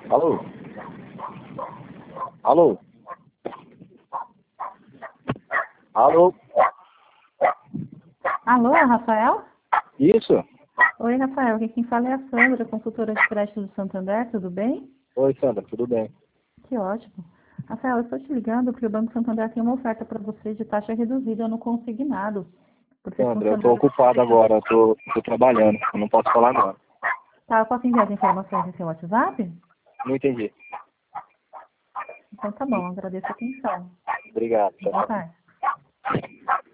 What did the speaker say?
Alô? Alô? Alô? Alô, Rafael? Isso? Oi, Rafael. Aqui quem fala é a Sandra, consultora de crédito do Santander, tudo bem? Oi, Sandra, tudo bem? Que ótimo. Rafael, eu estou te ligando porque o Banco Santander tem uma oferta para você de taxa reduzida no consignado. Por ser Sandra, eu tô funcionário. ocupado agora, eu tô trabalhando, eu não posso falar agora. Tá, eu posso enviar as informações em seu WhatsApp? Não entendi. Então tá bom, agradeço a atenção. Obrigado, tchau, Boa tchau. tarde.